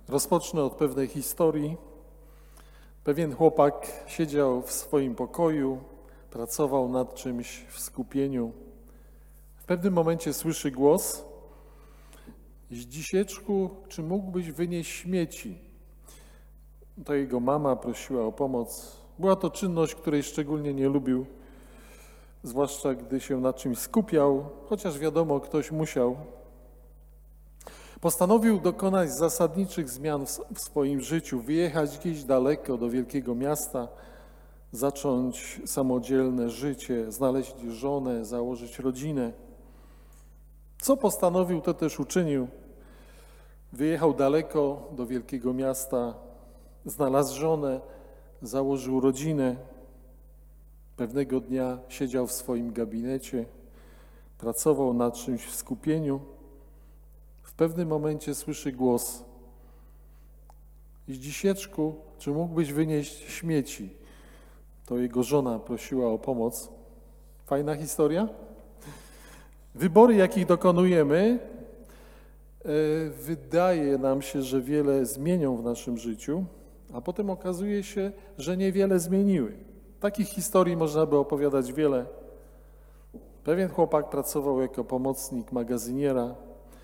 Rozpocznę od pewnej historii. Pewien chłopak siedział w swoim pokoju, pracował nad czymś w skupieniu. W pewnym momencie słyszy głos: Zdzisieczku, czy mógłbyś wynieść śmieci? To jego mama prosiła o pomoc. Była to czynność, której szczególnie nie lubił, zwłaszcza gdy się nad czymś skupiał, chociaż wiadomo, ktoś musiał. Postanowił dokonać zasadniczych zmian w swoim życiu, wyjechać gdzieś daleko do wielkiego miasta, zacząć samodzielne życie, znaleźć żonę, założyć rodzinę. Co postanowił, to też uczynił. Wyjechał daleko do wielkiego miasta, znalazł żonę, założył rodzinę. Pewnego dnia siedział w swoim gabinecie, pracował nad czymś w skupieniu. W pewnym momencie słyszy głos: Zdzisieczku, czy mógłbyś wynieść śmieci? To jego żona prosiła o pomoc. Fajna historia? Wybory, jakich dokonujemy, wydaje nam się, że wiele zmienią w naszym życiu, a potem okazuje się, że niewiele zmieniły. Takich historii można by opowiadać wiele. Pewien chłopak pracował jako pomocnik magazyniera.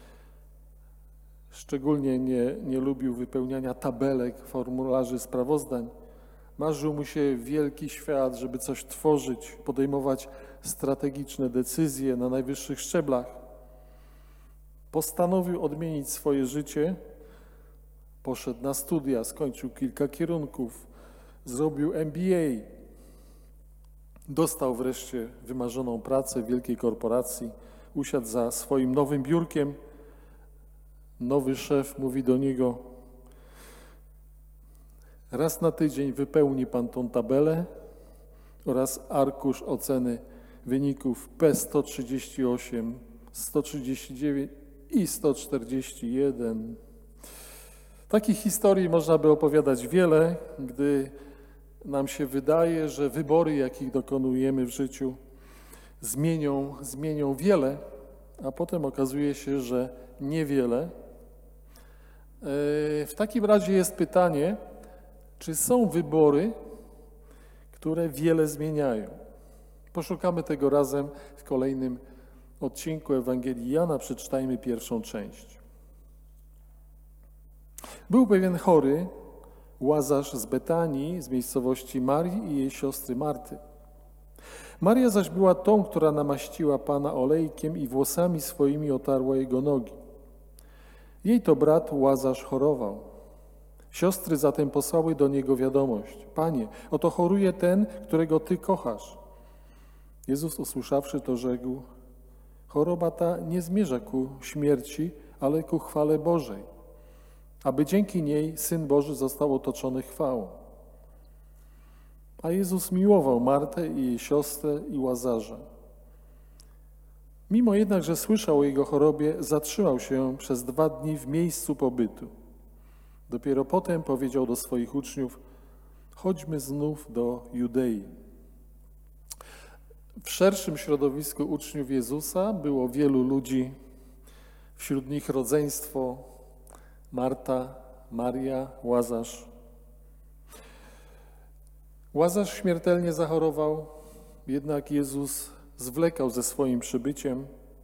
Szczególnie nie lubił wypełniania tabelek, formularzy sprawozdań. Marzył mu się wielki świat, żeby coś tworzyć, podejmować strategiczne decyzje na najwyższych szczeblach. Postanowił odmienić swoje życie, poszedł na studia, skończył kilka kierunków, zrobił MBA. Dostał wreszcie wymarzoną pracę w wielkiej korporacji, usiadł za swoim nowym biurkiem. Nowy szef mówi do niego: raz na tydzień wypełni pan tą tabelę oraz arkusz oceny wyników P138, 139 i 141. Takich historii można by opowiadać wiele, gdy nam się wydaje, że wybory, jakich dokonujemy w życiu, zmienią wiele, a potem okazuje się, że niewiele. W takim razie jest pytanie, czy są wybory, które wiele zmieniają? Poszukamy tego razem w kolejnym odcinku Ewangelii Jana. Przeczytajmy pierwszą część. Był pewien chory, Łazarz z Betanii, z miejscowości Marii i jej siostry Marty. Maria zaś była tą, która namaściła Pana olejkiem i włosami swoimi otarła jego nogi. Jej to brat Łazarz chorował. Siostry zatem posłały do niego wiadomość: Panie, oto choruje ten, którego Ty kochasz. Jezus, usłyszawszy to, rzekł: choroba ta nie zmierza ku śmierci, ale ku chwale Bożej, aby dzięki niej Syn Boży został otoczony chwałą. A Jezus miłował Martę i jej siostrę i Łazarza. Mimo jednak, że słyszał o jego chorobie, zatrzymał się przez 2 dni w miejscu pobytu. Dopiero potem powiedział do swoich uczniów: chodźmy znów do Judei. W szerszym środowisku uczniów Jezusa było wielu ludzi, wśród nich rodzeństwo, Marta, Maria, Łazarz. Łazarz śmiertelnie zachorował, jednak Jezus zwlekał ze swoim przybyciem.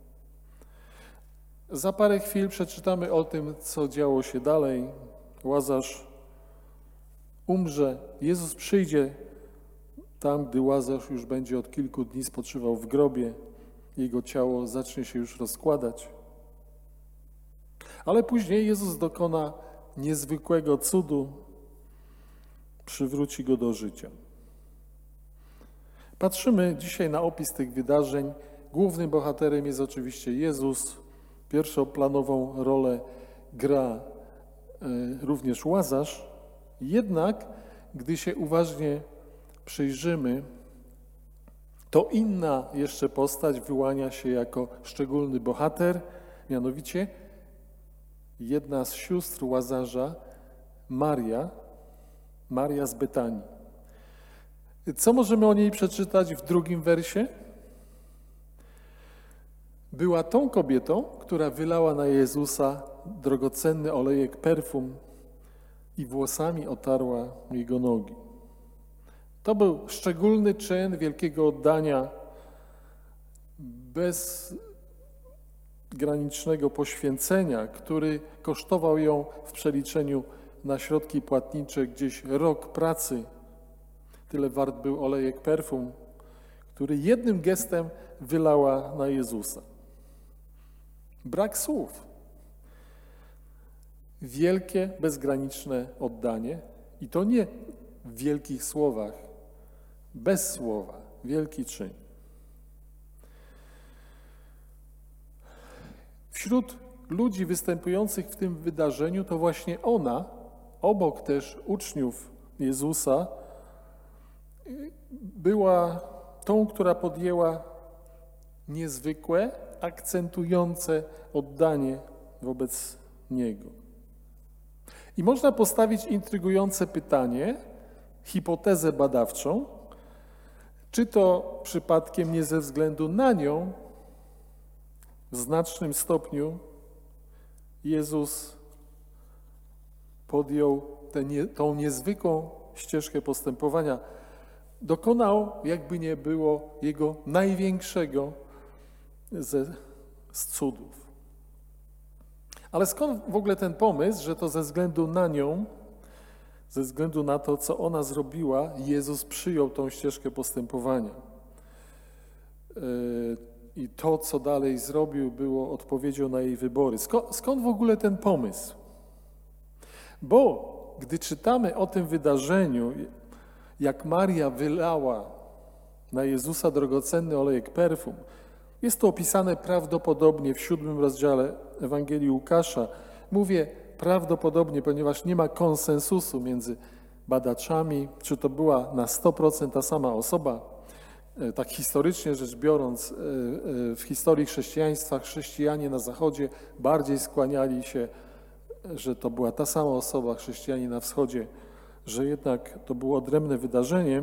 Za parę chwil przeczytamy o tym, co działo się dalej. Łazarz umrze. Jezus przyjdzie tam, gdy Łazarz już będzie od kilku dni spoczywał w grobie. Jego ciało zacznie się już rozkładać. Ale później Jezus dokona niezwykłego cudu. Przywróci go do życia. Patrzymy dzisiaj na opis tych wydarzeń. Głównym bohaterem jest oczywiście Jezus. Pierwszoplanową rolę gra również Łazarz. Jednak, gdy się uważnie przyjrzymy, to inna jeszcze postać wyłania się jako szczególny bohater, mianowicie jedna z sióstr Łazarza, Maria z Betanii. Co możemy o niej przeczytać w 2 wersie? Była tą kobietą, która wylała na Jezusa drogocenny olejek perfum i włosami otarła jego nogi. To był szczególny czyn wielkiego oddania, bezgranicznego poświęcenia, który kosztował ją w przeliczeniu na środki płatnicze gdzieś rok pracy. Tyle wart był olejek perfum, który jednym gestem wylała na Jezusa. Brak słów. Wielkie, bezgraniczne oddanie i to nie w wielkich słowach, bez słowa, wielki czyn. Wśród ludzi występujących w tym wydarzeniu to właśnie ona, obok też uczniów Jezusa, była tą, która podjęła niezwykłe, akcentujące oddanie wobec Niego. I można postawić intrygujące pytanie, hipotezę badawczą, czy to przypadkiem nie ze względu na nią w znacznym stopniu Jezus podjął tą niezwykłą ścieżkę postępowania. Dokonał, jakby nie było, jego największego z cudów. Ale skąd w ogóle ten pomysł, że to ze względu na nią, ze względu na to, co ona zrobiła, Jezus przyjął tą ścieżkę postępowania? I to, co dalej zrobił, było odpowiedzią na jej wybory. Skąd w ogóle ten pomysł? Bo gdy czytamy o tym wydarzeniu, jak Maria wylała na Jezusa drogocenny olejek perfum, jest to opisane prawdopodobnie w 7 rozdziale Ewangelii Łukasza. Mówię prawdopodobnie, ponieważ nie ma konsensusu między badaczami, czy to była na 100% ta sama osoba. Tak historycznie rzecz biorąc, w historii chrześcijaństwa chrześcijanie na Zachodzie bardziej skłaniali się, że to była ta sama osoba, chrześcijanie na Wschodzie, że jednak to było odrębne wydarzenie,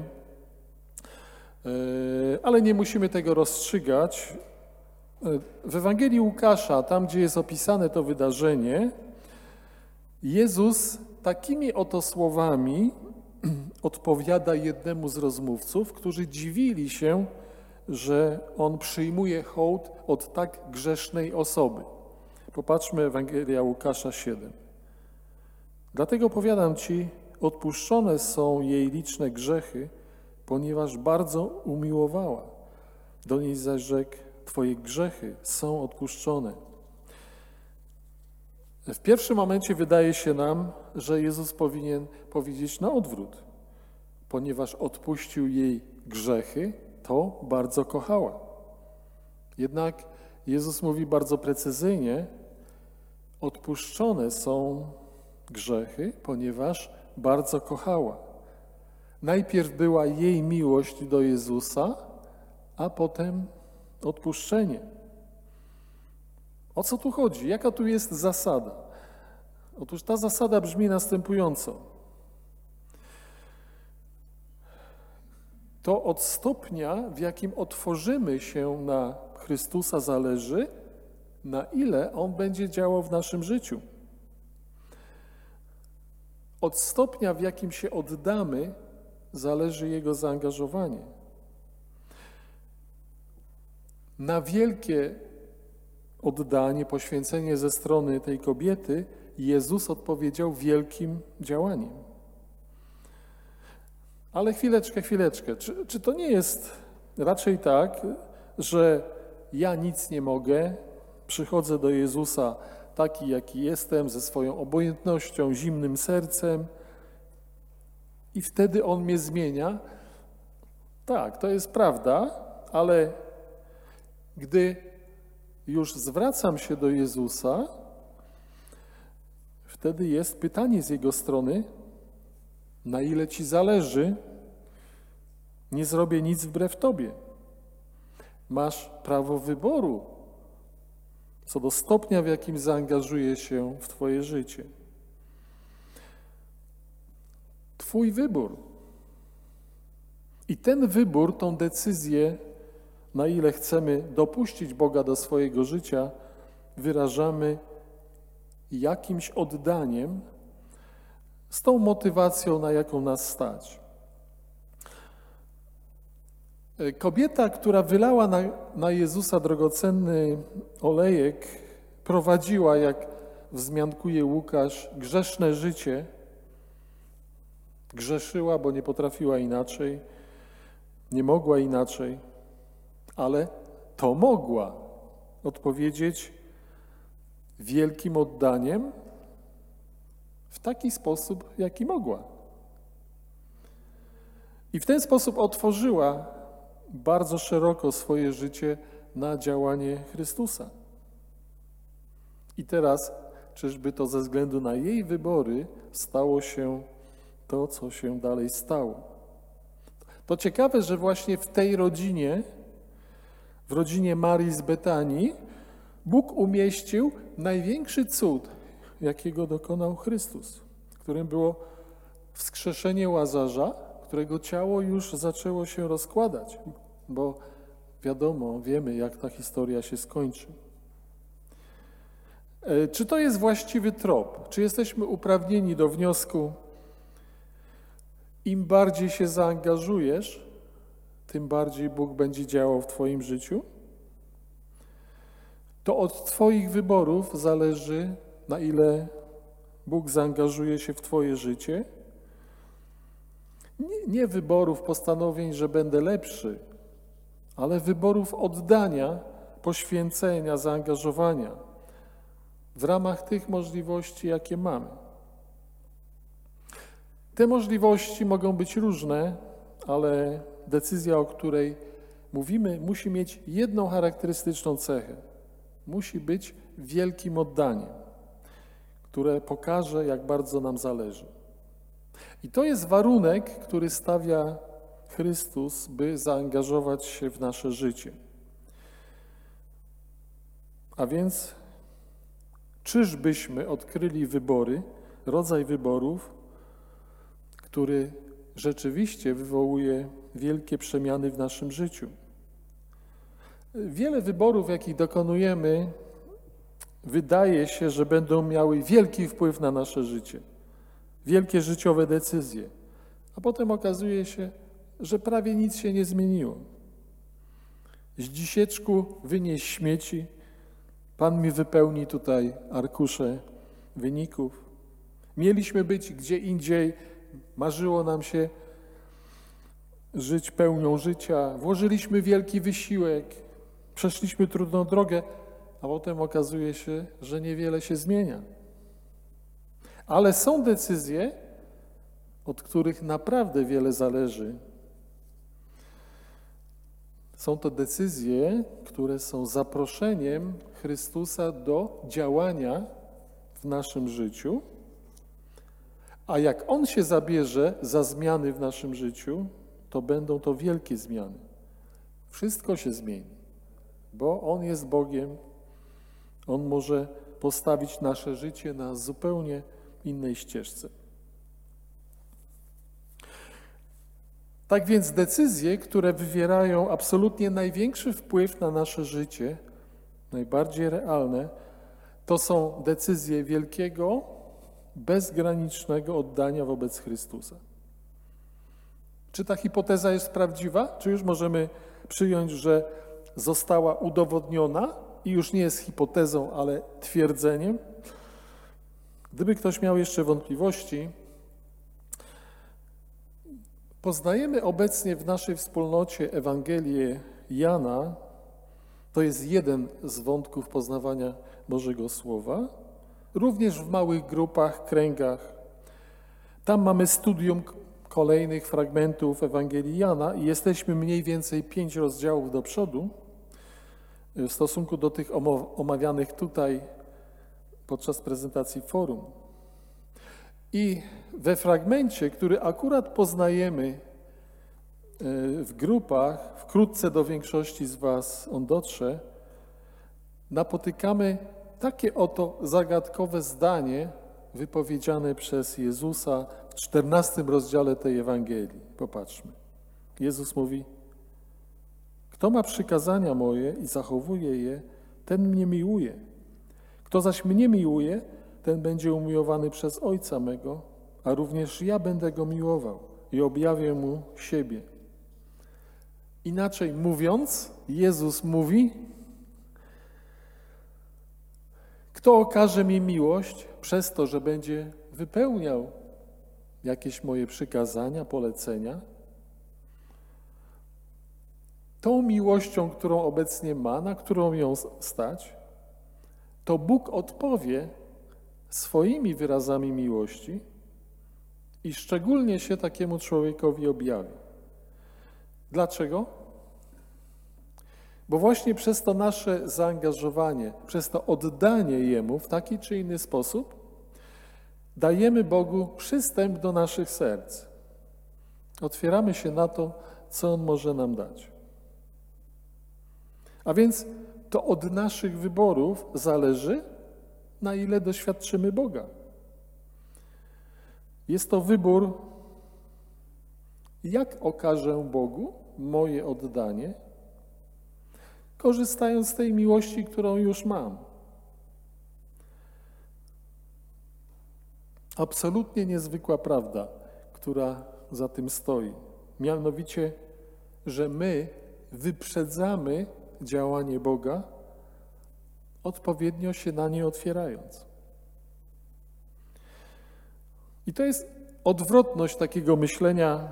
ale nie musimy tego rozstrzygać. W Ewangelii Łukasza, tam gdzie jest opisane to wydarzenie, Jezus takimi oto słowami odpowiada jednemu z rozmówców, którzy dziwili się, że on przyjmuje hołd od tak grzesznej osoby. Popatrzmy Ewangelia Łukasza 7. Dlatego powiadam ci, odpuszczone są jej liczne grzechy, ponieważ bardzo umiłowała. Do niej zaś rzekł, twoje grzechy są odpuszczone. W pierwszym momencie wydaje się nam, że Jezus powinien powiedzieć na odwrót. Ponieważ odpuścił jej grzechy, to bardzo kochała. Jednak Jezus mówi bardzo precyzyjnie, odpuszczone są grzechy, ponieważ bardzo kochała. Najpierw była jej miłość do Jezusa, a potem odpuszczenie. O co tu chodzi? Jaka tu jest zasada? Otóż ta zasada brzmi następująco. To od stopnia, w jakim otworzymy się na Chrystusa, zależy, na ile On będzie działał w naszym życiu. Od stopnia, w jakim się oddamy, zależy Jego zaangażowanie. Na wielkie oddanie, poświęcenie ze strony tej kobiety Jezus odpowiedział wielkim działaniem. Ale chwileczkę. Czy to nie jest raczej tak, że ja nic nie mogę, przychodzę do Jezusa taki, jaki jestem, ze swoją obojętnością, zimnym sercem i wtedy On mnie zmienia? Tak, to jest prawda, ale gdy już zwracam się do Jezusa, wtedy jest pytanie z Jego strony, na ile Ci zależy, nie zrobię nic wbrew Tobie. Masz prawo wyboru co do stopnia, w jakim zaangażuję się w Twoje życie. Twój wybór. I ten wybór, tą decyzję, na ile chcemy dopuścić Boga do swojego życia, wyrażamy jakimś oddaniem z tą motywacją, na jaką nas stać. Kobieta, która wylała na Jezusa drogocenny olejek, prowadziła, jak wzmiankuje Łukasz, grzeszne życie. Grzeszyła, bo nie potrafiła inaczej, nie mogła inaczej, ale to mogła odpowiedzieć wielkim oddaniem w taki sposób, jaki mogła. I w ten sposób otworzyła bardzo szeroko swoje życie na działanie Chrystusa. I teraz, czyżby to ze względu na jej wybory stało się to, co się dalej stało. To ciekawe, że właśnie w tej rodzinie, w rodzinie Marii z Betanii, Bóg umieścił największy cud, jakiego dokonał Chrystus, którym było wskrzeszenie Łazarza, którego ciało już zaczęło się rozkładać, bo wiadomo, wiemy, jak ta historia się skończy. Czy to jest właściwy trop? Czy jesteśmy uprawnieni do wniosku, im bardziej się zaangażujesz, tym bardziej Bóg będzie działał w twoim życiu? To od twoich wyborów zależy, na ile Bóg zaangażuje się w twoje życie. Nie wyborów, postanowień, że będę lepszy, ale wyborów oddania, poświęcenia, zaangażowania w ramach tych możliwości, jakie mamy. Te możliwości mogą być różne, ale decyzja, o której mówimy, musi mieć jedną charakterystyczną cechę. Musi być wielkim oddaniem, które pokaże, jak bardzo nam zależy. I to jest warunek, który stawia Chrystus, by zaangażować się w nasze życie. A więc czyżbyśmy odkryli wybory, rodzaj wyborów, który rzeczywiście wywołuje wielkie przemiany w naszym życiu. Wiele wyborów, jakich dokonujemy, wydaje się, że będą miały wielki wpływ na nasze życie. Wielkie życiowe decyzje. A potem okazuje się, że prawie nic się nie zmieniło. Z dzisieczku wynieś śmieci, Pan mi wypełni tutaj arkusze wyników. Mieliśmy być gdzie indziej, marzyło nam się żyć pełnią życia, włożyliśmy wielki wysiłek, przeszliśmy trudną drogę, a potem okazuje się, że niewiele się zmienia. Ale są decyzje, od których naprawdę wiele zależy. Są to decyzje, które są zaproszeniem Chrystusa do działania w naszym życiu, a jak On się zabierze za zmiany w naszym życiu, to będą to wielkie zmiany. Wszystko się zmieni, bo On jest Bogiem. On może postawić nasze życie na zupełnie innej ścieżce. Tak więc decyzje, które wywierają absolutnie największy wpływ na nasze życie, najbardziej realne, to są decyzje wielkiego, bezgranicznego oddania wobec Chrystusa. Czy ta hipoteza jest prawdziwa? Czy już możemy przyjąć, że została udowodniona i już nie jest hipotezą, ale twierdzeniem? Gdyby ktoś miał jeszcze wątpliwości, poznajemy obecnie w naszej wspólnocie Ewangelię Jana. To jest jeden z wątków poznawania Bożego Słowa. Również w małych grupach, kręgach. Tam mamy studium kolejnych fragmentów Ewangelii Jana i jesteśmy mniej więcej 5 rozdziałów do przodu w stosunku do tych omawianych tutaj podczas prezentacji forum. I we fragmencie, który akurat poznajemy w grupach, wkrótce do większości z was on dotrze, napotykamy takie oto zagadkowe zdanie wypowiedziane przez Jezusa w 14 rozdziale tej Ewangelii. Popatrzmy. Jezus mówi: kto ma przykazania moje i zachowuje je, ten mnie miłuje. Kto zaś mnie miłuje, ten będzie umiłowany przez Ojca mego, a również ja będę go miłował i objawię mu siebie. Inaczej mówiąc, Jezus mówi: kto okaże mi miłość przez to, że będzie wypełniał jakieś moje przykazania, polecenia, tą miłością, którą obecnie ma, na którą ją stać, to Bóg odpowie swoimi wyrazami miłości i szczególnie się takiemu człowiekowi objawi. Dlaczego? Bo właśnie przez to nasze zaangażowanie, przez to oddanie Jemu w taki czy inny sposób dajemy Bogu przystęp do naszych serc. Otwieramy się na to, co On może nam dać. A więc to od naszych wyborów zależy, na ile doświadczymy Boga. Jest to wybór, jak okażę Bogu moje oddanie, korzystając z tej miłości, którą już mam. Absolutnie niezwykła prawda, która za tym stoi. Mianowicie, że my wyprzedzamy działanie Boga, odpowiednio się na nie otwierając. I to jest odwrotność takiego myślenia: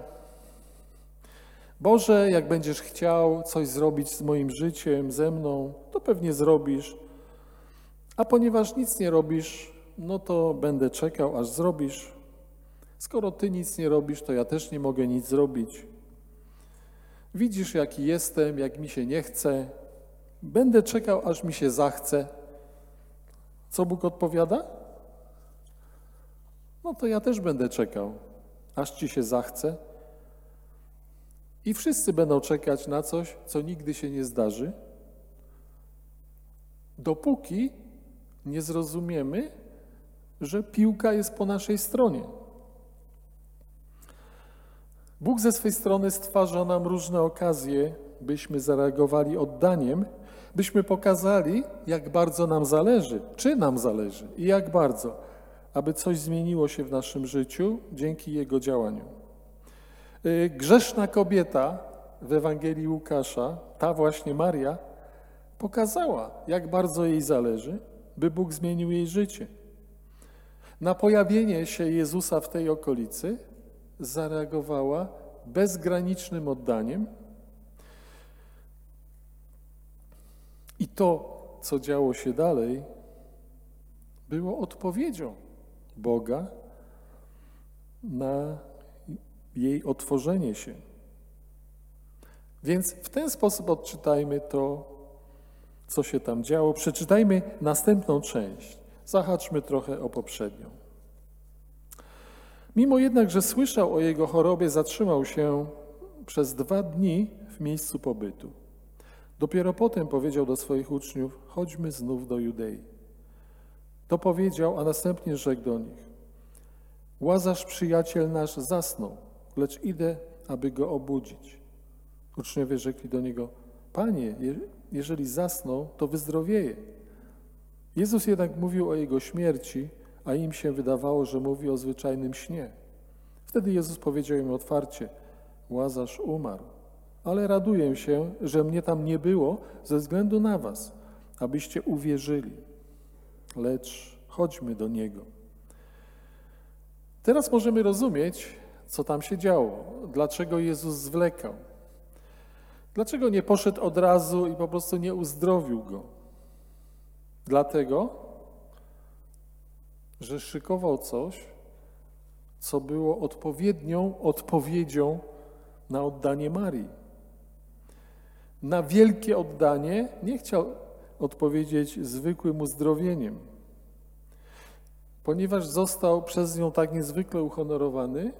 Boże, jak będziesz chciał coś zrobić z moim życiem, ze mną, to pewnie zrobisz, a ponieważ nic nie robisz, no to będę czekał, aż zrobisz. Skoro Ty nic nie robisz, to ja też nie mogę nic zrobić. Widzisz, jaki jestem, jak mi się nie chce. Będę czekał, aż mi się zachce. Co Bóg odpowiada? No to ja też będę czekał, aż Ci się zachce. I wszyscy będą czekać na coś, co nigdy się nie zdarzy, dopóki nie zrozumiemy, że piłka jest po naszej stronie. Bóg ze swej strony stwarza nam różne okazje, byśmy zareagowali oddaniem, byśmy pokazali, jak bardzo nam zależy, czy nam zależy i jak bardzo, aby coś zmieniło się w naszym życiu dzięki Jego działaniu. Grzeszna kobieta w Ewangelii Łukasza, ta właśnie Maria, pokazała, jak bardzo jej zależy, by Bóg zmienił jej życie. Na pojawienie się Jezusa w tej okolicy zareagowała bezgranicznym oddaniem i to, co działo się dalej, było odpowiedzią Boga na jej otworzenie się. Więc w ten sposób odczytajmy to, co się tam działo. Przeczytajmy następną część. Zahaczmy trochę o poprzednią. Mimo jednak, że słyszał o jego chorobie, zatrzymał się przez 2 dni w miejscu pobytu. Dopiero potem powiedział do swoich uczniów: chodźmy znów do Judei. To powiedział, a następnie rzekł do nich: Łazarz, przyjaciel nasz, zasnął, lecz idę, aby go obudzić. Uczniowie rzekli do niego: Panie, jeżeli zasnął, to wyzdrowieje. Jezus jednak mówił o jego śmierci, a im się wydawało, że mówi o zwyczajnym śnie. Wtedy Jezus powiedział im otwarcie: Łazarz umarł, ale raduję się, że mnie tam nie było ze względu na was, abyście uwierzyli. Lecz chodźmy do niego. Teraz możemy rozumieć, co tam się działo, dlaczego Jezus zwlekał. Dlaczego nie poszedł od razu i po prostu nie uzdrowił go? Dlatego, że szykował coś, co było odpowiednią odpowiedzią na oddanie Marii. Na wielkie oddanie nie chciał odpowiedzieć zwykłym uzdrowieniem. Ponieważ został przez nią tak niezwykle uhonorowany,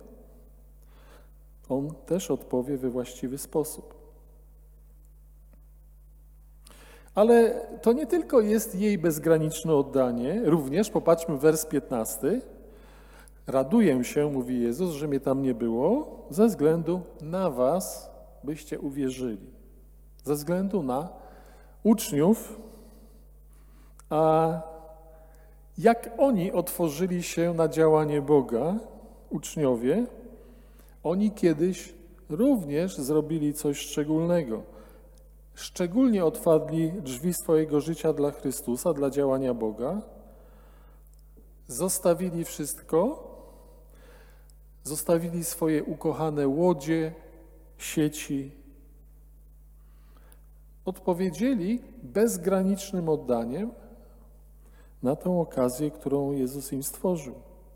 on też odpowie we właściwy sposób. Ale to nie tylko jest jej bezgraniczne oddanie, również, popatrzmy wers 15. Raduję się, mówi Jezus, że mnie tam nie było, ze względu na was, byście uwierzyli. Ze względu na uczniów, a jak oni otworzyli się na działanie Boga uczniowie, oni kiedyś również zrobili coś szczególnego. Szczególnie otwarli drzwi swojego życia dla Chrystusa, dla działania Boga. Zostawili wszystko, zostawili swoje ukochane łodzie, sieci. Odpowiedzieli bezgranicznym oddaniem na tę okazję, którą Jezus im stworzył.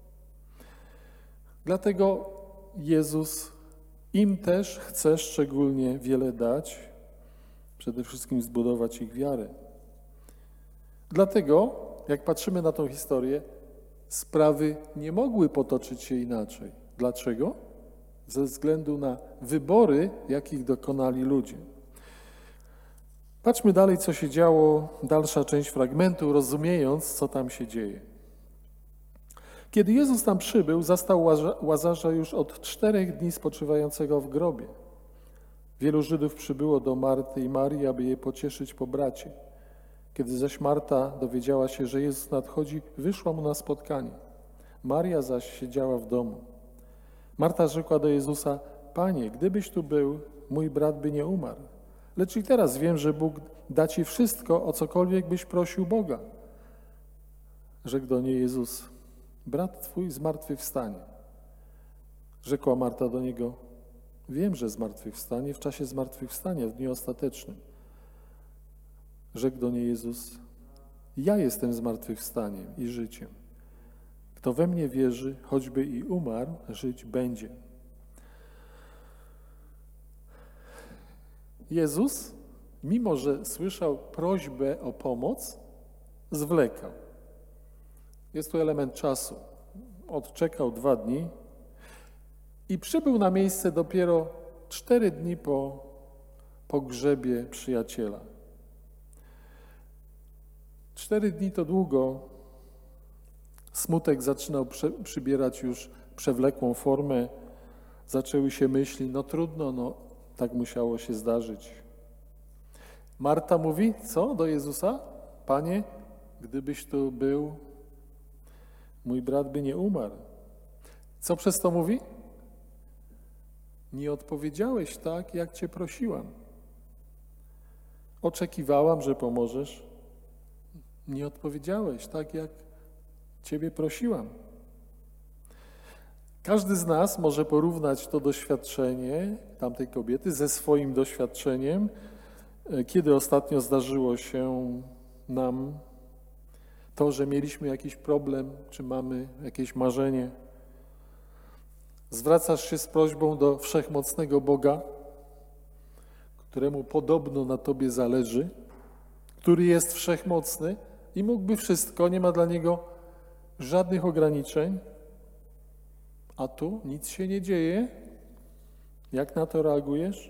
Dlatego Jezus im też chce szczególnie wiele dać, przede wszystkim zbudować ich wiarę. Dlatego, jak patrzymy na tę historię, sprawy nie mogły potoczyć się inaczej. Dlaczego? Ze względu na wybory, jakich dokonali ludzie. Patrzmy dalej, co się działo, dalsza część fragmentu, rozumiejąc, co tam się dzieje. Kiedy Jezus tam przybył, zastał Łazarza już od 4 dni spoczywającego w grobie. Wielu Żydów przybyło do Marty i Marii, aby je pocieszyć po bracie. Kiedy zaś Marta dowiedziała się, że Jezus nadchodzi, wyszła mu na spotkanie. Maria zaś siedziała w domu. Marta rzekła do Jezusa: Panie, gdybyś tu był, mój brat by nie umarł. Lecz i teraz wiem, że Bóg da ci wszystko, o cokolwiek byś prosił Boga. Rzekł do niej Jezus: brat twój zmartwychwstanie. Rzekła Marta do Niego: wiem, że zmartwychwstanie w czasie zmartwychwstania, w dniu ostatecznym. Rzekł do niej Jezus: ja jestem zmartwychwstaniem i życiem. Kto we mnie wierzy, choćby i umarł, żyć będzie. Jezus, mimo że słyszał prośbę o pomoc, zwlekał. Jest tu element czasu. Odczekał 2 dni i przybył na miejsce dopiero 4 dni po pogrzebie przyjaciela. 4 dni to długo. Smutek zaczynał przybierać już przewlekłą formę. Zaczęły się myśli, no trudno, tak musiało się zdarzyć. Marta mówi, co do Jezusa? Panie, gdybyś tu był, mój brat by nie umarł. Co przez to mówi? Nie odpowiedziałeś tak, jak Cię prosiłam. Oczekiwałam, że pomożesz. Nie odpowiedziałeś tak, jak Ciebie prosiłam. Każdy z nas może porównać to doświadczenie tamtej kobiety ze swoim doświadczeniem, kiedy ostatnio zdarzyło się nam to, że mieliśmy jakiś problem, czy mamy jakieś marzenie. Zwracasz się z prośbą do wszechmocnego Boga, któremu podobno na Tobie zależy, który jest wszechmocny i mógłby wszystko, nie ma dla Niego żadnych ograniczeń, a tu nic się nie dzieje. Jak na to reagujesz?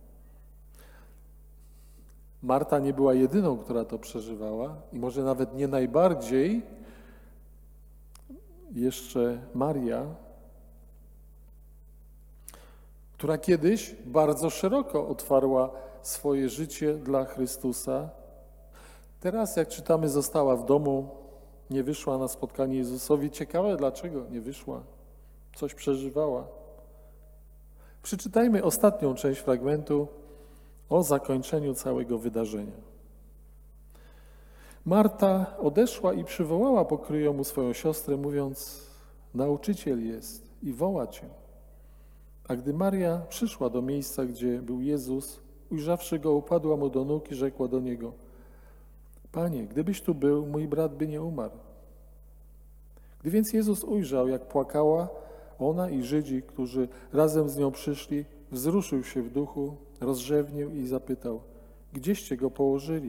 Marta nie była jedyną, która to przeżywała i może nawet nie najbardziej. Jeszcze Maria, która kiedyś bardzo szeroko otwarła swoje życie dla Chrystusa. Teraz, jak czytamy, została w domu, nie wyszła na spotkanie Jezusowi. Ciekawe, dlaczego nie wyszła. Coś przeżywała. Przeczytajmy ostatnią część fragmentu o zakończeniu całego wydarzenia. Marta odeszła i przywołała pokryjomu swoją siostrę, mówiąc: nauczyciel jest i woła Cię. A gdy Maria przyszła do miejsca, gdzie był Jezus, ujrzawszy Go, upadła Mu do nóg i rzekła do Niego: Panie, gdybyś tu był, mój brat by nie umarł. Gdy więc Jezus ujrzał, jak płakała ona i Żydzi, którzy razem z nią przyszli, wzruszył się w duchu, rozrzewnił i zapytał: gdzieście Go położyli?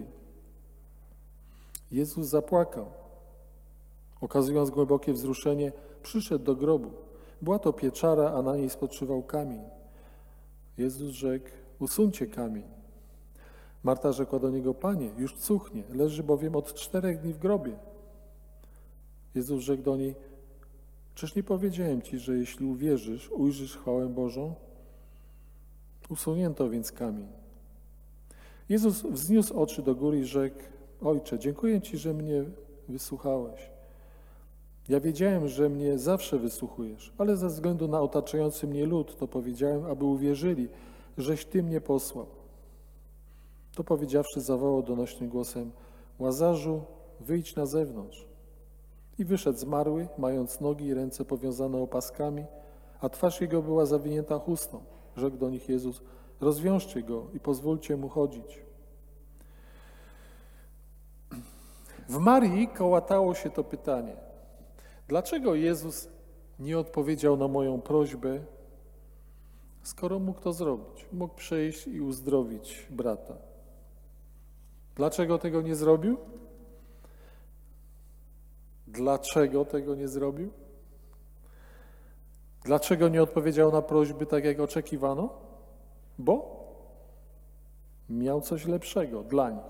Jezus zapłakał. Okazując głębokie wzruszenie, przyszedł do grobu. Była to pieczara, a na niej spoczywał kamień. Jezus rzekł: usuńcie kamień. Marta rzekła do Niego: Panie, już cuchnie, leży bowiem od 4 dni w grobie. Jezus rzekł do niej: czyż nie powiedziałem Ci, że jeśli uwierzysz, ujrzysz chwałę Bożą? Usunięto więc kamień. Jezus wzniósł oczy do góry i rzekł: Ojcze, dziękuję Ci, że mnie wysłuchałeś. Ja wiedziałem, że mnie zawsze wysłuchujesz, ale ze względu na otaczający mnie lud, to powiedziałem, aby uwierzyli, żeś Ty mnie posłał. To powiedziawszy, zawołał donośnym głosem: Łazarzu, wyjdź na zewnątrz. I wyszedł zmarły, mając nogi i ręce powiązane opaskami, a twarz jego była zawinięta chustą. Rzekł do nich Jezus: rozwiążcie go i pozwólcie mu chodzić. W Marii kołatało się to pytanie: dlaczego Jezus nie odpowiedział na moją prośbę, skoro mógł to zrobić? Mógł przyjść i uzdrowić brata. Dlaczego tego nie zrobił? Dlaczego tego nie zrobił? Dlaczego nie odpowiedział na prośby tak, jak oczekiwano? Bo miał coś lepszego dla nich.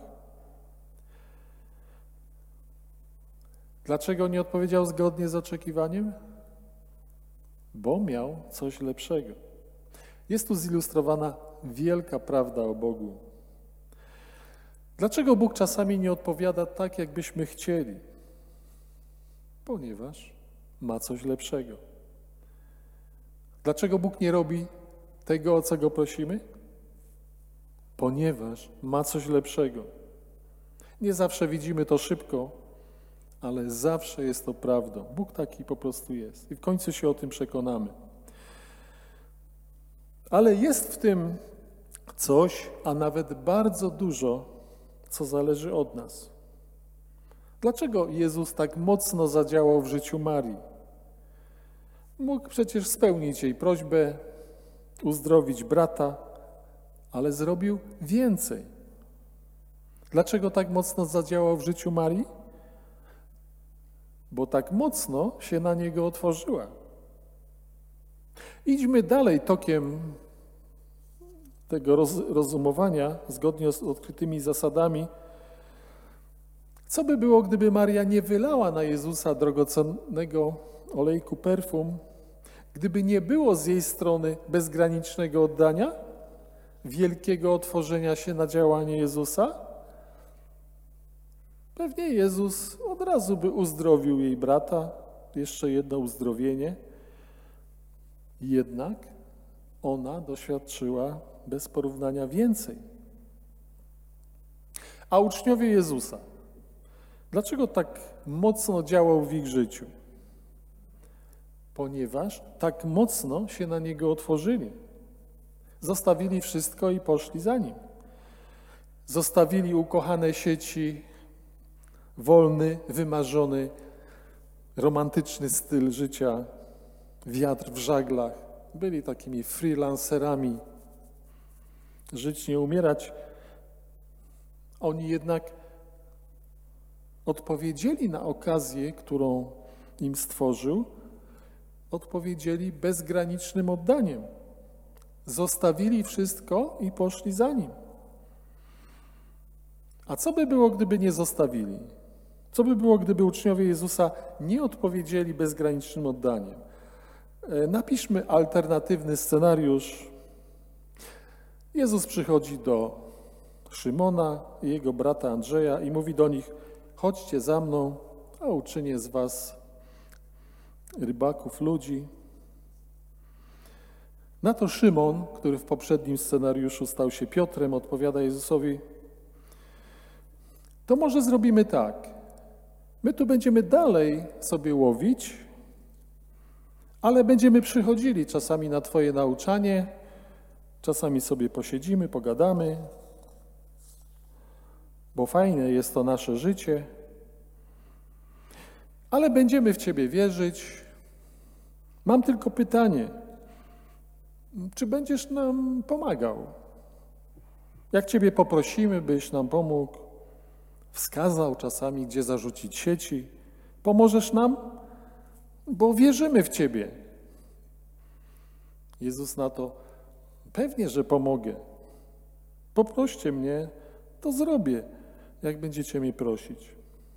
Dlaczego nie odpowiedział zgodnie z oczekiwaniem? Bo miał coś lepszego. Jest tu zilustrowana wielka prawda o Bogu. Dlaczego Bóg czasami nie odpowiada tak, jakbyśmy chcieli? Ponieważ ma coś lepszego. Dlaczego Bóg nie robi tego, o co Go prosimy? Ponieważ ma coś lepszego. Nie zawsze widzimy to szybko, ale zawsze jest to prawdą. Bóg taki po prostu jest. I w końcu się o tym przekonamy. Ale jest w tym coś, a nawet bardzo dużo, co zależy od nas. Dlaczego Jezus tak mocno zadziałał w życiu Marii? Mógł przecież spełnić jej prośbę, uzdrowić brata, ale zrobił więcej. Dlaczego tak mocno zadziałał w życiu Marii? Bo tak mocno się na niego otworzyła. Idźmy dalej tokiem tego rozumowania, zgodnie z odkrytymi zasadami. Co by było, gdyby Maria nie wylała na Jezusa drogocennego olejku perfum, gdyby nie było z jej strony bezgranicznego oddania, wielkiego otworzenia się na działanie Jezusa? Pewnie Jezus od razu by uzdrowił jej brata, jeszcze jedno uzdrowienie. Jednak ona doświadczyła bez porównania więcej. A uczniowie Jezusa, dlaczego tak mocno działał w ich życiu? Ponieważ tak mocno się na Niego otworzyli. Zostawili wszystko i poszli za Nim. Zostawili ukochane sieci, wolny, wymarzony, romantyczny styl życia, wiatr w żaglach. Byli takimi freelancerami. Żyć, nie umierać. Oni jednak odpowiedzieli na okazję, którą im stworzył, odpowiedzieli bezgranicznym oddaniem. Zostawili wszystko i poszli za Nim. A co by było, gdyby nie zostawili? Co by było, gdyby uczniowie Jezusa nie odpowiedzieli bezgranicznym oddaniem? Napiszmy alternatywny scenariusz. Jezus przychodzi do Szymona i jego brata Andrzeja i mówi do nich: chodźcie za mną, a uczynię z was rybaków ludzi. Na to Szymon, który w poprzednim scenariuszu stał się Piotrem, odpowiada Jezusowi: to może zrobimy tak. My tu będziemy dalej sobie łowić, ale będziemy przychodzili czasami na Twoje nauczanie, czasami sobie posiedzimy, pogadamy, bo fajne jest to nasze życie, ale będziemy w Ciebie wierzyć. Mam tylko pytanie, czy będziesz nam pomagał? Jak Ciebie poprosimy, byś nam pomógł, wskazał czasami, gdzie zarzucić sieci, pomożesz nam? Bo wierzymy w Ciebie. Jezus na to: pewnie, że pomogę. Poproście mnie, to zrobię, jak będziecie mnie prosić.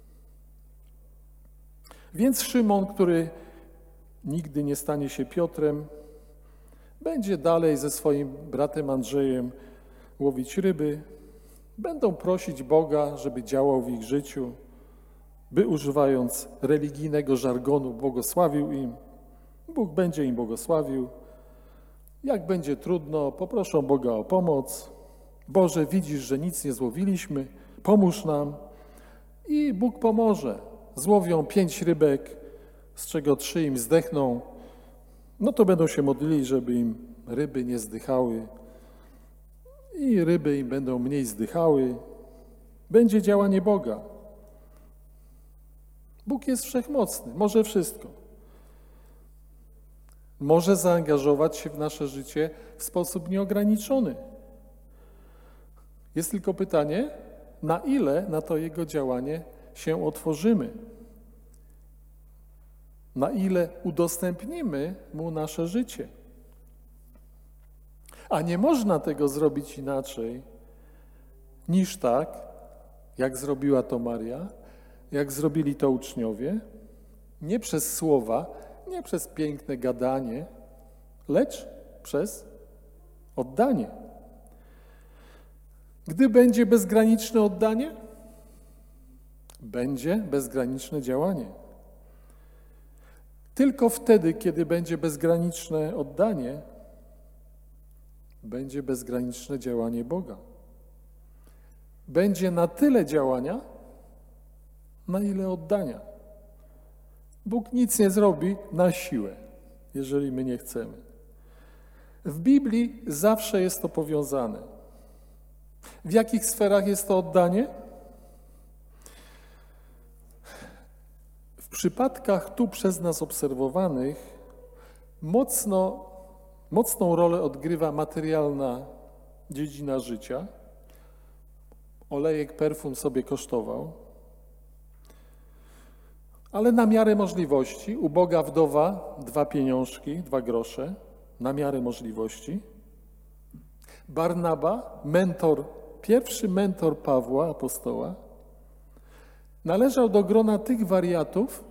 Więc Szymon, który nigdy nie stanie się Piotrem, będzie dalej ze swoim bratem Andrzejem łowić ryby, będą prosić Boga, żeby działał w ich życiu, by używając religijnego żargonu błogosławił im. Bóg będzie im błogosławił. Jak będzie trudno, poproszą Boga o pomoc. Boże, widzisz, że nic nie złowiliśmy, pomóż nam. I Bóg pomoże. Złowią 5 rybek, z czego 3 im zdechną. No to będą się modlili, żeby im ryby nie zdychały. I ryby im będą mniej zdychały. Będzie działanie Boga. Bóg jest wszechmocny, może wszystko. Może zaangażować się w nasze życie w sposób nieograniczony. Jest tylko pytanie, na ile na to Jego działanie się otworzymy. Na ile udostępnimy Mu nasze życie. A nie można tego zrobić inaczej niż tak, jak zrobiła to Maria, jak zrobili to uczniowie, nie przez słowa, nie przez piękne gadanie, lecz przez oddanie. Gdy będzie bezgraniczne oddanie, będzie bezgraniczne działanie. Tylko wtedy, kiedy będzie bezgraniczne oddanie, będzie bezgraniczne działanie Boga. Będzie na tyle działania, na ile oddania. Bóg nic nie zrobi na siłę, jeżeli my nie chcemy. W Biblii zawsze jest to powiązane. W jakich sferach jest to oddanie? W przypadkach tu przez nas obserwowanych mocną rolę odgrywa materialna dziedzina życia. Olejek, perfum sobie kosztował. Ale na miarę możliwości, uboga wdowa 2 pieniążki, 2 grosze, na miarę możliwości. Barnaba, pierwszy mentor Pawła, apostoła, należał do grona tych wariatów,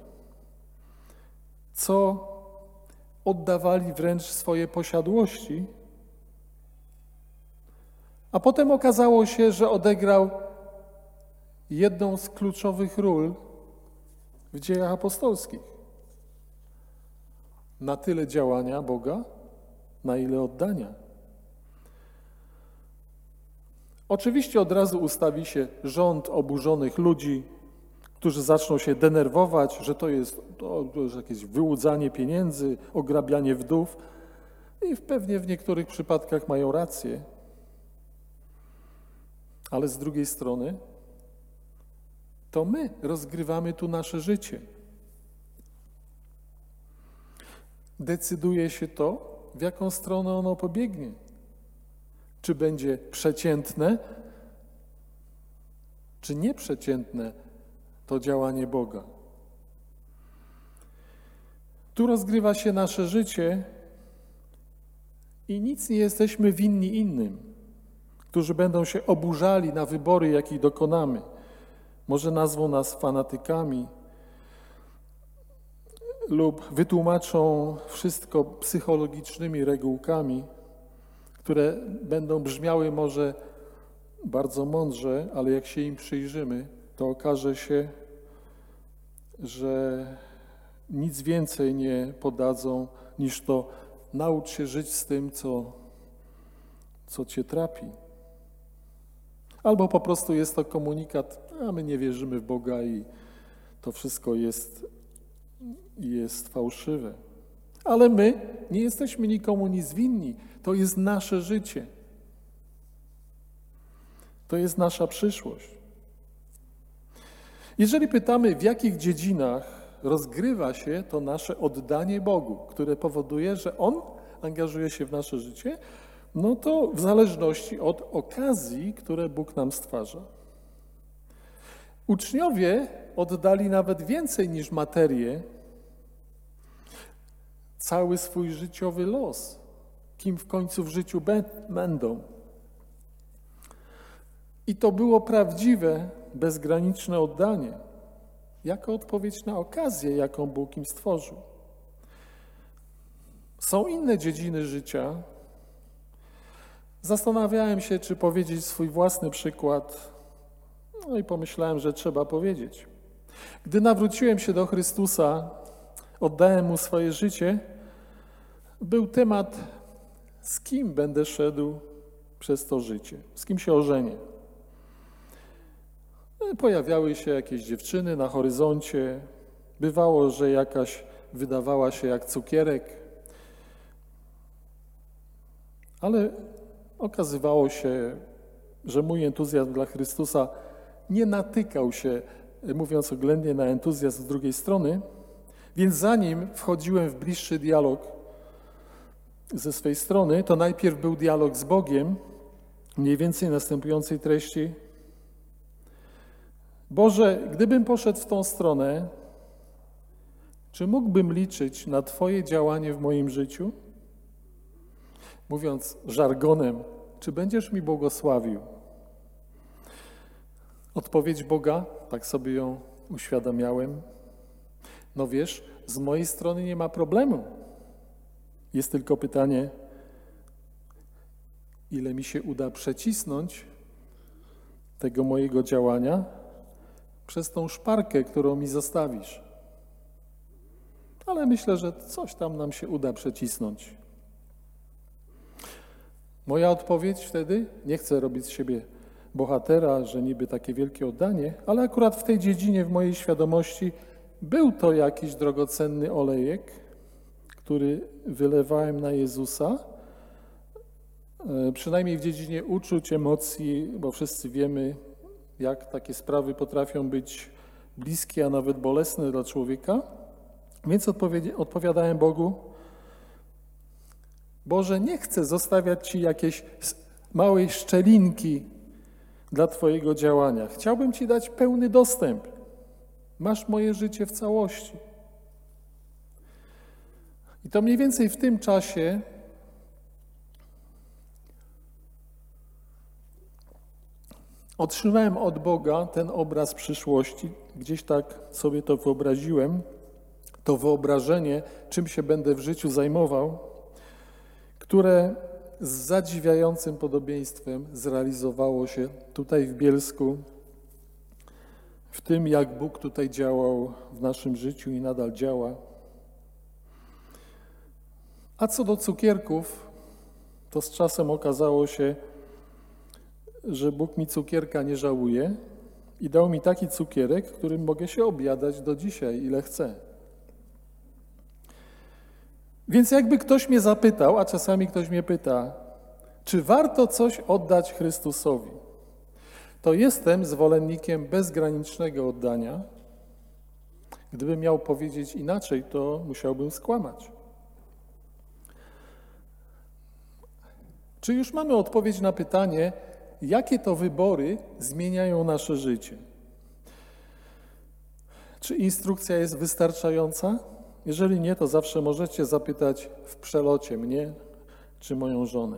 co oddawali wręcz swoje posiadłości, a potem okazało się, że odegrał jedną z kluczowych ról w dziejach apostolskich. Na tyle działania Boga, na ile oddania. Oczywiście od razu ustawi się rząd oburzonych ludzi, którzy zaczną się denerwować, że to jest jakieś wyłudzanie pieniędzy, ograbianie wdów i pewnie w niektórych przypadkach mają rację. Ale z drugiej strony to my rozgrywamy tu nasze życie. Decyduje się to, w jaką stronę ono pobiegnie. Czy będzie przeciętne, czy nieprzeciętne to działanie Boga. Tu rozgrywa się nasze życie i nic nie jesteśmy winni innym, którzy będą się oburzali na wybory, jakich dokonamy. Może nazwą nas fanatykami lub wytłumaczą wszystko psychologicznymi regułkami, które będą brzmiały może bardzo mądrze, ale jak się im przyjrzymy, to okaże się, że nic więcej nie podadzą niż to naucz się żyć z tym, co cię trapi. Albo po prostu jest to komunikat, a my nie wierzymy w Boga i to wszystko jest fałszywe. Ale my nie jesteśmy nikomu nic winni. To jest nasze życie. To jest nasza przyszłość. Jeżeli pytamy, w jakich dziedzinach rozgrywa się to nasze oddanie Bogu, które powoduje, że On angażuje się w nasze życie, no to w zależności od okazji, które Bóg nam stwarza. Uczniowie oddali nawet więcej niż materię, cały swój życiowy los, kim w końcu w życiu będą. I to było prawdziwe, bezgraniczne oddanie, jako odpowiedź na okazję, jaką Bóg im stworzył. Są inne dziedziny życia. Zastanawiałem się, czy powiedzieć swój własny przykład, no i pomyślałem, że trzeba powiedzieć. Gdy nawróciłem się do Chrystusa, oddałem Mu swoje życie, był temat, z kim będę szedł przez to życie, z kim się ożenię. Pojawiały się jakieś dziewczyny na horyzoncie, bywało, że jakaś wydawała się jak cukierek, ale okazywało się, że mój entuzjazm dla Chrystusa nie natykał się, mówiąc oględnie, na entuzjazm z drugiej strony, więc zanim wchodziłem w bliższy dialog ze swej strony, to najpierw był dialog z Bogiem, mniej więcej następującej treści: Boże, gdybym poszedł w tą stronę, czy mógłbym liczyć na Twoje działanie w moim życiu? Mówiąc żargonem, czy będziesz mi błogosławił? Odpowiedź Boga, tak sobie ją uświadamiałem: no wiesz, z mojej strony nie ma problemu. Jest tylko pytanie, ile mi się uda przecisnąć tego mojego działania przez tą szparkę, którą mi zostawisz. Ale myślę, że coś tam nam się uda przecisnąć. Moja odpowiedź wtedy, nie chcę robić z siebie bohatera, że niby takie wielkie oddanie, ale akurat w tej dziedzinie w mojej świadomości był to jakiś drogocenny olejek, który wylewałem na Jezusa, przynajmniej w dziedzinie uczuć, emocji, bo wszyscy wiemy, jak takie sprawy potrafią być bliskie, a nawet bolesne dla człowieka. Więc odpowiadałem Bogu: Boże, nie chcę zostawiać Ci jakiejś małej szczelinki dla Twojego działania. Chciałbym Ci dać pełny dostęp. Masz moje życie w całości. I to mniej więcej w tym czasie otrzymałem od Boga ten obraz przyszłości. Gdzieś tak sobie to wyobraziłem, to wyobrażenie, czym się będę w życiu zajmował, które z zadziwiającym podobieństwem zrealizowało się tutaj w Bielsku, w tym, jak Bóg tutaj działał w naszym życiu i nadal działa. A co do cukierków, to z czasem okazało się, że Bóg mi cukierka nie żałuje i dał mi taki cukierek, którym mogę się objadać do dzisiaj, ile chcę. Więc jakby ktoś mnie zapytał, a czasami ktoś mnie pyta, czy warto coś oddać Chrystusowi, to jestem zwolennikiem bezgranicznego oddania. Gdybym miał powiedzieć inaczej, to musiałbym skłamać. Czy już mamy odpowiedź na pytanie, jakie to wybory zmieniają nasze życie? Czy instrukcja jest wystarczająca? Jeżeli nie, to zawsze możecie zapytać w przelocie mnie czy moją żonę.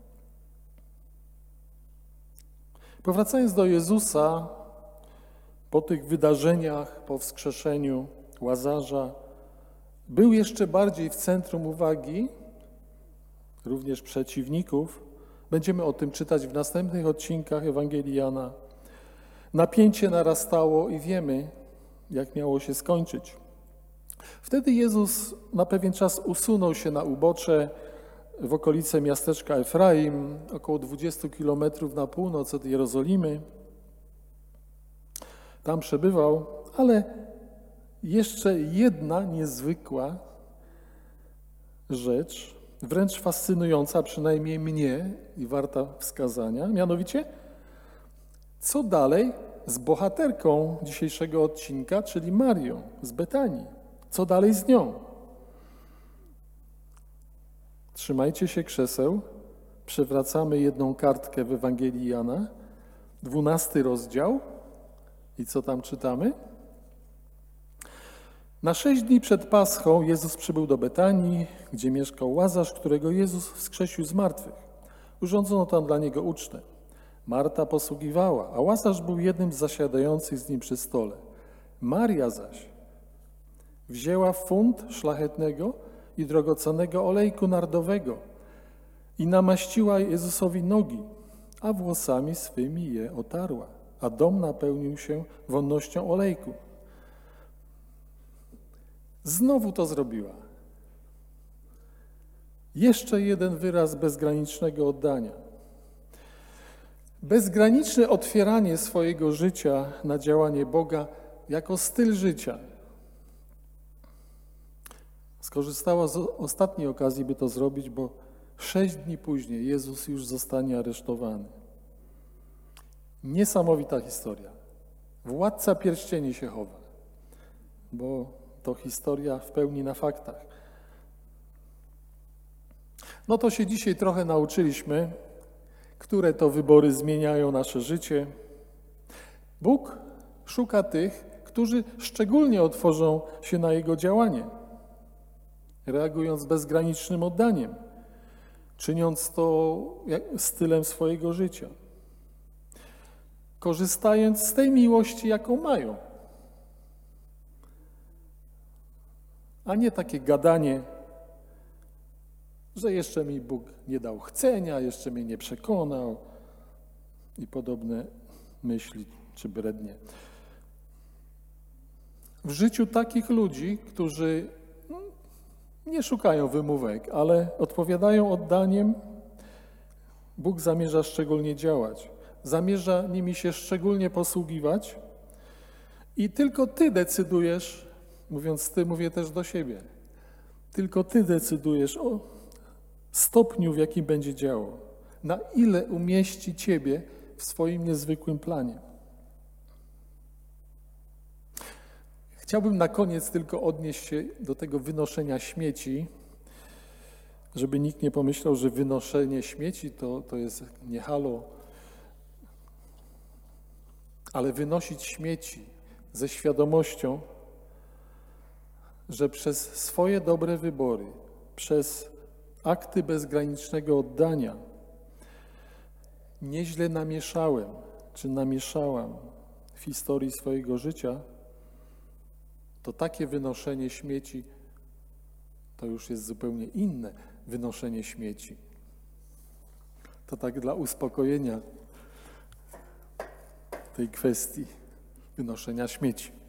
Powracając do Jezusa, po tych wydarzeniach, po wskrzeszeniu Łazarza, był jeszcze bardziej w centrum uwagi, również przeciwników. Będziemy o tym czytać w następnych odcinkach Ewangelii Jana. Napięcie narastało i wiemy, jak miało się skończyć. Wtedy Jezus na pewien czas usunął się na ubocze w okolice miasteczka Efraim, około 20 kilometrów na północ od Jerozolimy. Tam przebywał, ale jeszcze jedna niezwykła rzecz, wręcz fascynująca, przynajmniej mnie i warta wskazania, mianowicie co dalej z bohaterką dzisiejszego odcinka, czyli Marią z Betanii. Co dalej z nią? Trzymajcie się krzeseł, przewracamy jedną kartkę w Ewangelii Jana, 12 rozdział i co tam czytamy? Na 6 dni przed Paschą Jezus przybył do Betanii, gdzie mieszkał Łazarz, którego Jezus wskrzesił z martwych. Urządzono tam dla niego ucztę. Marta posługiwała, a Łazarz był jednym z zasiadających z nim przy stole. Maria zaś wzięła funt szlachetnego i drogocennego olejku nardowego i namaściła Jezusowi nogi, a włosami swymi je otarła, a dom napełnił się wonnością olejku. Znowu to zrobiła. Jeszcze jeden wyraz bezgranicznego oddania. Bezgraniczne otwieranie swojego życia na działanie Boga jako styl życia. Skorzystała z ostatniej okazji, by to zrobić, bo 6 dni później Jezus już zostanie aresztowany. Niesamowita historia. Władca pierścieni się chowa, bo to historia w pełni na faktach. No to się dzisiaj trochę nauczyliśmy, które to wybory zmieniają nasze życie. Bóg szuka tych, którzy szczególnie otworzą się na Jego działanie, reagując bezgranicznym oddaniem, czyniąc to stylem swojego życia, korzystając z tej miłości, jaką mają, a nie takie gadanie, że jeszcze mi Bóg nie dał chcenia, jeszcze mnie nie przekonał i podobne myśli czy brednie. W życiu takich ludzi, którzy nie szukają wymówek, ale odpowiadają oddaniem, Bóg zamierza szczególnie działać. Zamierza nimi się szczególnie posługiwać i tylko Ty decydujesz, mówiąc Ty, mówię też do siebie, tylko Ty decydujesz o stopniu, w jakim będzie działał, na ile umieści Ciebie w swoim niezwykłym planie. Chciałbym na koniec tylko odnieść się do tego wynoszenia śmieci, żeby nikt nie pomyślał, że wynoszenie śmieci to jest nie halo, ale wynosić śmieci ze świadomością, że przez swoje dobre wybory, przez akty bezgranicznego oddania nieźle namieszałem, czy namieszałam w historii swojego życia, to takie wynoszenie śmieci to już jest zupełnie inne wynoszenie śmieci. To tak dla uspokojenia tej kwestii wynoszenia śmieci.